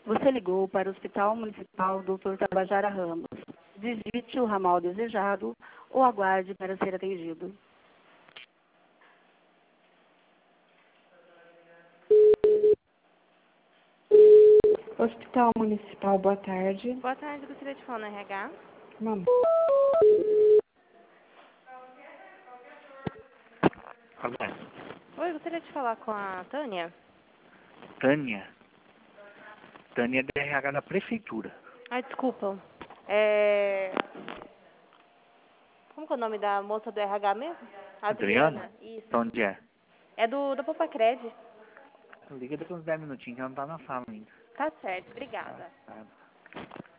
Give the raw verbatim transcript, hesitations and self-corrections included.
Você ligou para o Hospital Municipal doutor Tabajara Ramos. Digite o ramal desejado ou aguarde para ser atendido. Hospital Municipal, boa tarde. Boa tarde, gostaria de falar no R H. Vamos. Alô? Oi, gostaria de falar com a Tânia. Tânia? Tânia é do R H da prefeitura. Ai, desculpa. É... Como que é o nome da moça do R H mesmo? Adriana? Isso. Onde é? É do, do Popacred. Liga daqui uns dez minutinhos que ela não tá na sala ainda. Tá certo, Tá, obrigada. tá.